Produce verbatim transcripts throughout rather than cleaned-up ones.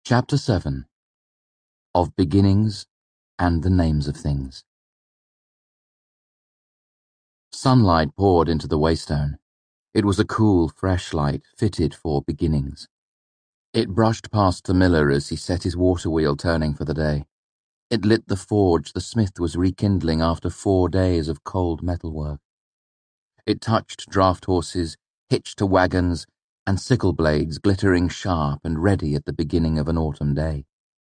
Chapter seven. Of Beginnings and the Names of Things. Sunlight poured into the Waystone. It was a cool, fresh light fitted for beginnings. It brushed past the miller as he set his water wheel turning for the day. It lit the forge the smith was rekindling after four days of cold metalwork. It touched draft horses, hitched to wagons, and sickle blades glittering sharp and ready at the beginning of an autumn day.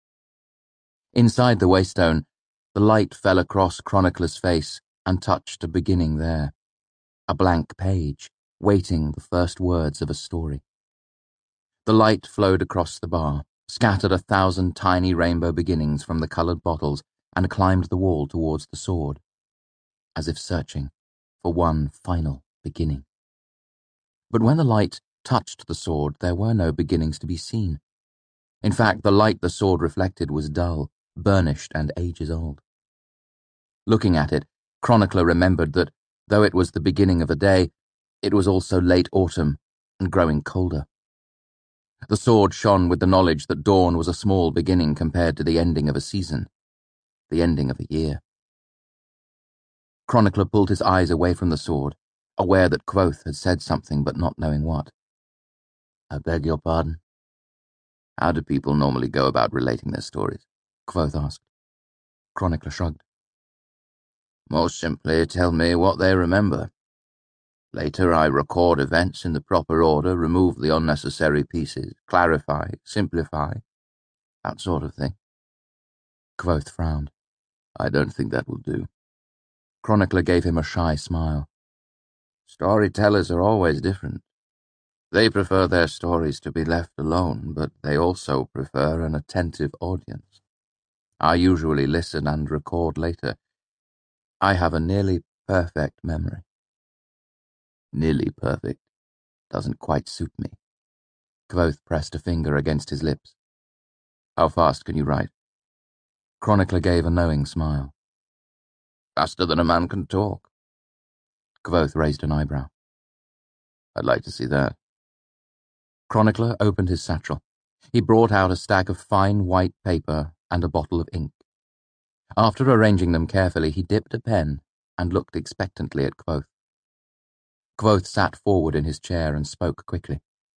Inside the Waystone, the light fell across Chronicler's face and touched a beginning there. A blank page, waiting the first words of a story. The light flowed across the bar, scattered a thousand tiny rainbow beginnings from the coloured bottles, and climbed the wall towards the sword, as if searching for one final beginning. But when the light touched the sword, there were no beginnings to be seen. In fact, the light the sword reflected was dull, burnished and ages old. Looking at it, Chronicler remembered that, though it was the beginning of a day, it was also late autumn and growing colder. The sword shone with the knowledge that dawn was a small beginning compared to the ending of a season, the ending of a year. Chronicler pulled his eyes away from the sword, aware that Quoth had said something but not knowing what. "I beg your pardon?" "How do people normally go about relating their stories?" Quoth asked. Chronicler shrugged. "Most simply tell me what they remember. Later I record events in the proper order, remove the unnecessary pieces, clarify, simplify, that sort of thing." Quoth frowned. "I don't think that will do." Chronicler gave him a shy smile. "Storytellers are always different. They prefer their stories to be left alone, but they also prefer an attentive audience. I usually listen and record later. I have a nearly perfect memory." "Nearly perfect doesn't quite suit me." Quoth pressed a finger against his lips. "How fast can you write?" Chronicler gave a knowing smile. "Faster than a man can talk." Quoth raised an eyebrow. "I'd like to see that." Chronicler opened his satchel. He brought out a stack of fine white paper and a bottle of ink. After arranging them carefully, he dipped a pen and looked expectantly at Quoth. Quoth sat forward in his chair and spoke quickly.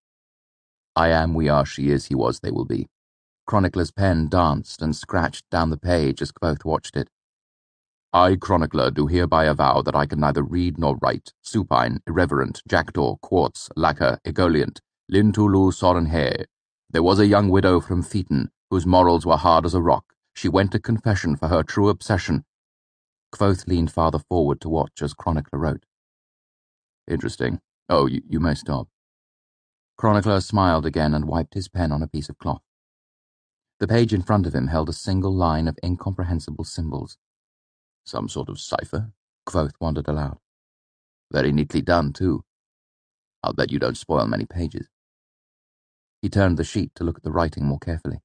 "I am, we are, she is, he was, they will be." Chronicler's pen danced and scratched down the page as Quoth watched it. "I, Chronicler, do hereby avow that I can neither read nor write, supine, irreverent, jackdaw, quartz, lacquer, egoliant, lintulu, sorenhe. There was a young widow from Feeton, whose morals were hard as a rock. She went to confession for her true obsession." Quoth leaned farther forward to watch as Chronicler wrote. "Interesting. Oh, you, you may stop." Chronicler smiled again and wiped his pen on a piece of cloth. The page in front of him held a single line of incomprehensible symbols. "Some sort of cipher?" Quoth wondered aloud. "Very neatly done, too. I'll bet you don't spoil many pages." He turned the sheet to look at the writing more carefully.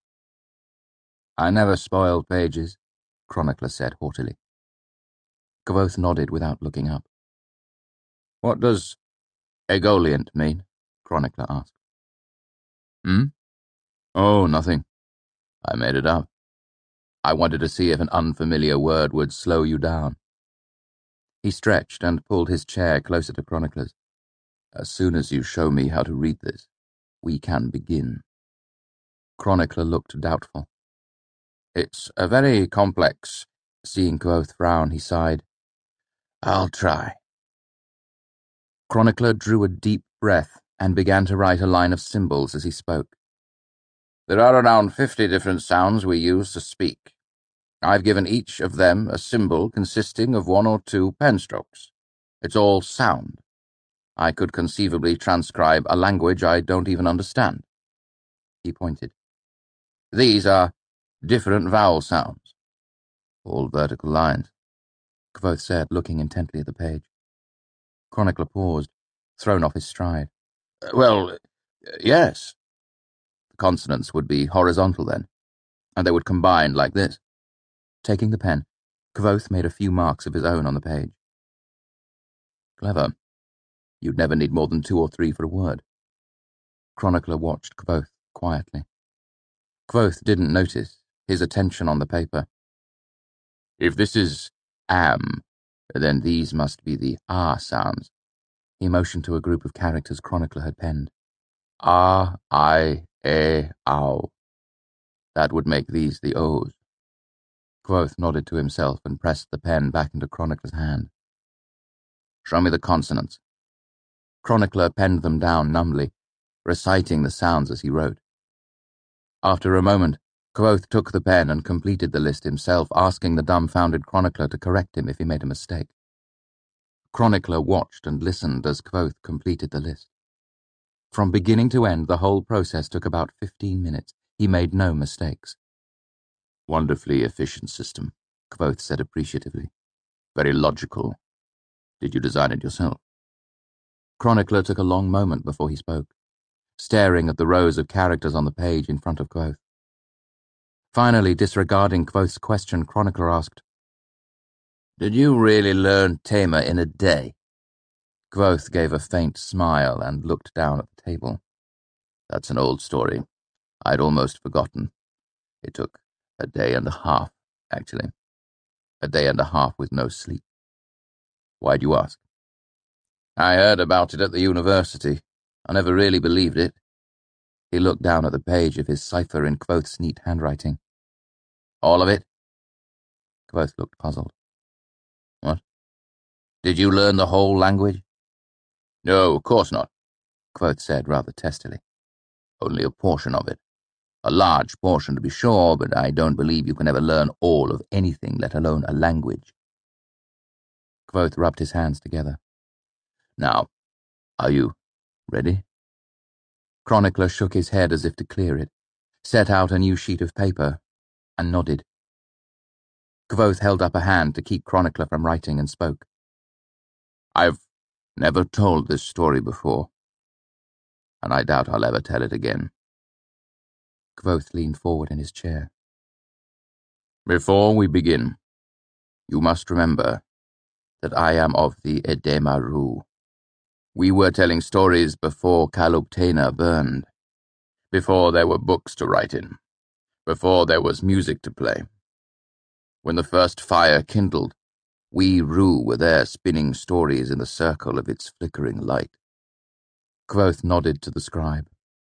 "I never spoil pages," Chronicler said haughtily. Quoth nodded without looking up. "What does egoliant mean?" Chronicler asked. "Hmm? Oh, nothing. I made it up. I wanted to see if an unfamiliar word would slow you down." He stretched and pulled his chair closer to Chronicler's. "As soon as you show me how to read this, we can begin." Chronicler looked doubtful. "It's a very complex—" Seeing Quoth frown, he sighed. "I'll try." Chronicler drew a deep breath and began to write a line of symbols as he spoke. "There are around fifty different sounds we use to speak. I've given each of them a symbol consisting of one or two pen strokes. It's all sound. I could conceivably transcribe a language I don't even understand." He pointed. "These are different vowel sounds." "All vertical lines," Quoth said, looking intently at the page. Chronicler paused, thrown off his stride. "Well, yes. The consonants would be horizontal then, and they would combine like this." Taking the pen, Quoth made a few marks of his own on the page. "Clever. You'd never need more than two or three for a word." Chronicler watched Quoth quietly. Quoth didn't notice, his attention on the paper. If this is am, then these must be the ah sounds. He motioned to a group of characters Chronicler had penned. Ah, I, eh, ow. That would make these the O's. Quoth nodded to himself and pressed the pen back into Chronicler's hand. Show me the consonants. Chronicler penned them down numbly, reciting the sounds as he wrote. After a moment, Quoth took the pen and completed the list himself, asking the dumbfounded Chronicler to correct him if he made a mistake. Chronicler watched and listened as Quoth completed the list. From beginning to end, the whole process took about fifteen minutes. He made no mistakes. Wonderfully efficient system, Quoth said appreciatively. Very logical. Did you design it yourself? Chronicler took a long moment before he spoke, staring at the rows of characters on the page in front of Quoth. Finally, disregarding Quoth's question, Chronicler asked, Did you really learn Tamer in a day? Quoth gave a faint smile and looked down at the table. That's an old story. I'd almost forgotten. It took a day and a half, actually. A day and a half with no sleep. Why'd you ask? I heard about it at the university. I never really believed it. He looked down at the page of his cipher in Quoth's neat handwriting. All of it? Quoth looked puzzled. What? Did you learn the whole language? No, of course not, Quoth said rather testily. Only a portion of it. A large portion to be sure, but I don't believe you can ever learn all of anything, let alone a language. Quoth rubbed his hands together. Now, are you ready? Chronicler shook his head as if to clear it, set out a new sheet of paper, and nodded. Quoth held up a hand to keep Chronicler from writing and spoke. I've never told this story before, and I doubt I'll ever tell it again. Quoth leaned forward in his chair. Before we begin, you must remember that I am of the Edemaru. We were telling stories before Kaluptena burned, before there were books to write in, before there was music to play. When the first fire kindled, we Ru were there spinning stories in the circle of its flickering light. Quoth nodded to the scribe.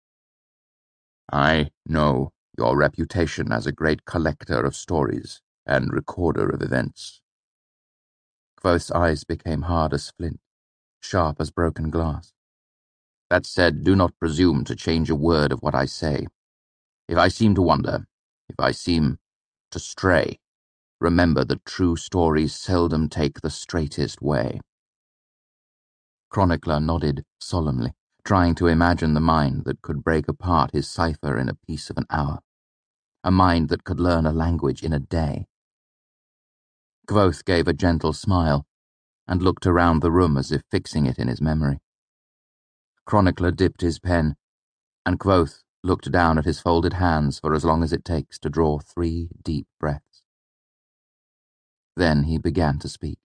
I know your reputation as a great collector of stories and recorder of events. Quoth's eyes became hard as flint, sharp as broken glass. That said, do not presume to change a word of what I say. If I seem to wander, if I seem to stray, remember that true stories seldom take the straightest way. Chronicler nodded solemnly, trying to imagine the mind that could break apart his cipher in a piece of an hour, a mind that could learn a language in a day. Quoth gave a gentle smile and looked around the room as if fixing it in his memory. Chronicler dipped his pen, and Quoth looked down at his folded hands for as long as it takes to draw three deep breaths. Then he began to speak.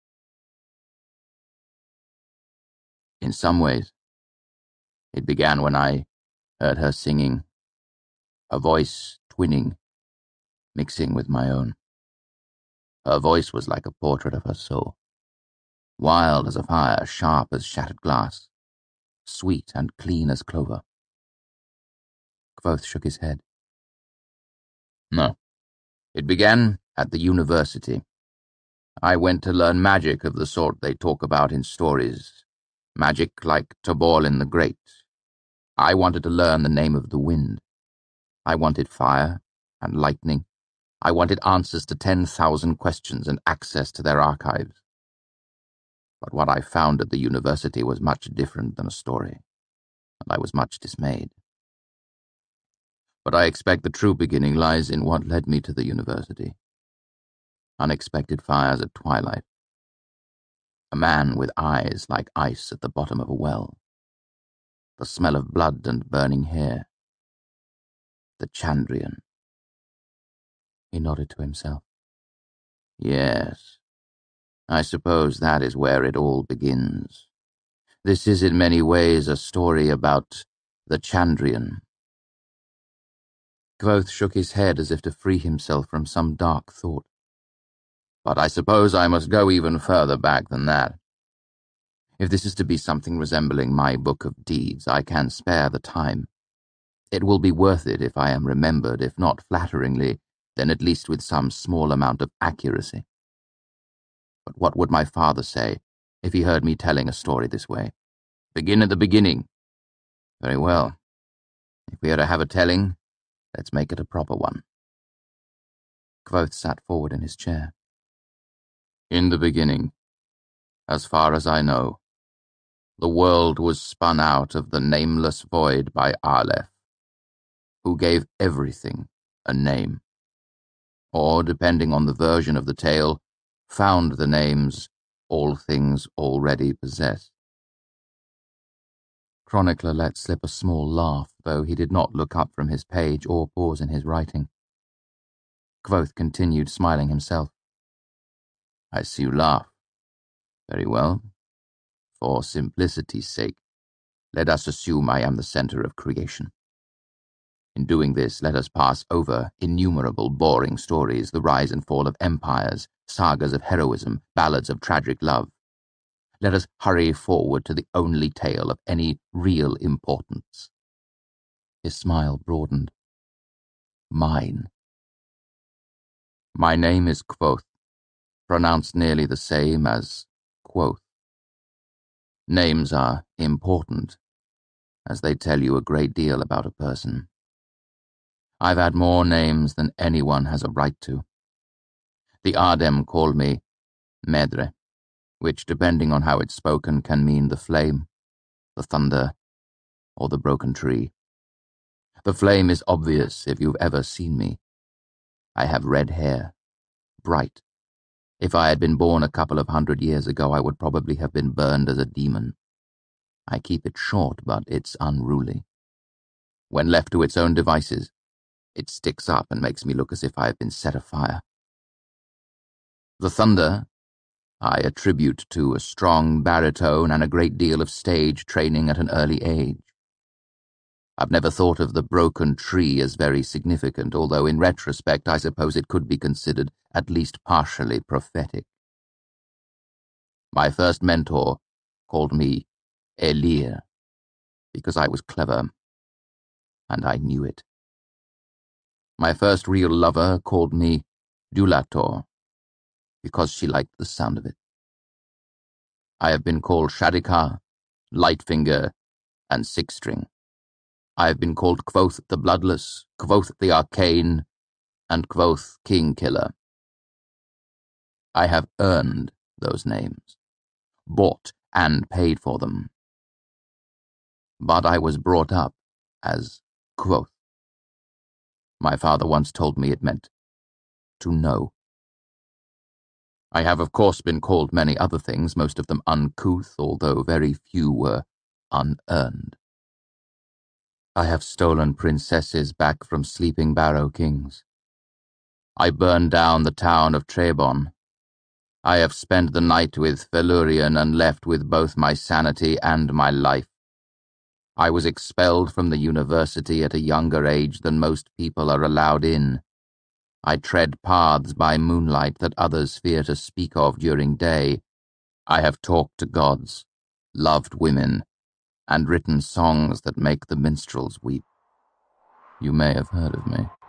In some ways, it began when I heard her singing, a voice twinning, mixing with my own. Her voice was like a portrait of her soul, wild as a fire, sharp as shattered glass, sweet and clean as clover. Quoth shook his head. No, it began at the university. I went to learn magic of the sort they talk about in stories, magic like Toborlin the Great. I wanted to learn the name of the wind. I wanted fire and lightning. I wanted answers to ten thousand questions and access to their archives. But what I found at the university was much different than a story, and I was much dismayed. But I expect the true beginning lies in what led me to the university. Unexpected fires at twilight. A man with eyes like ice at the bottom of a well. The smell of blood and burning hair. The Chandrian. He nodded to himself. Yes, I suppose that is where it all begins. This is in many ways a story about the Chandrian. Kvothe shook his head as if to free himself from some dark thought. But I suppose I must go even further back than that. If this is to be something resembling my book of deeds, I can spare the time. It will be worth it if I am remembered, if not flatteringly, then at least with some small amount of accuracy. But what would my father say if he heard me telling a story this way? Begin at the beginning. Very well. If we are to have a telling, let's make it a proper one. Kvothe sat forward in his chair. In the beginning, as far as I know, the world was spun out of the nameless void by Aleph, who gave everything a name, or, depending on the version of the tale, found the names all things already possessed. Chronicler let slip a small laugh, though he did not look up from his page or pause in his writing. Kvothe continued, smiling himself. I see you laugh. Very well. For simplicity's sake, let us assume I am the center of creation. In doing this, let us pass over innumerable boring stories, the rise and fall of empires, sagas of heroism, ballads of tragic love. Let us hurry forward to the only tale of any real importance. His smile broadened. Mine. My name is Kvothe, pronounced nearly the same as Quoth. Names are important, as they tell you a great deal about a person. I've had more names than anyone has a right to. The Ardem called me Medre, which, depending on how it's spoken, can mean the flame, the thunder, or the broken tree. The flame is obvious if you've ever seen me. I have red hair, bright. If I had been born a couple of hundred years ago, I would probably have been burned as a demon. I keep it short, but it's unruly. When left to its own devices, it sticks up and makes me look as if I have been set afire. The thunder I attribute to a strong baritone and a great deal of stage training at an early age. I've never thought of the broken tree as very significant, although in retrospect I suppose it could be considered at least partially prophetic. My first mentor called me Elir because I was clever, and I knew it. My first real lover called me Dulator because she liked the sound of it. I have been called Shadikar, Lightfinger, and Six-String. I have been called Kvothe the Bloodless, Kvothe the Arcane, and Kvothe King-Killer. I have earned those names, bought and paid for them. But I was brought up as Kvothe. My father once told me it meant to know. I have of course been called many other things, most of them uncouth, although very few were unearned. I have stolen princesses back from sleeping Barrow kings. I burned down the town of Trebon. I have spent the night with Felurian and left with both my sanity and my life. I was expelled from the university at a younger age than most people are allowed in. I tread paths by moonlight that others fear to speak of during day. I have talked to gods, loved women, and written songs that make the minstrels weep. You may have heard of me.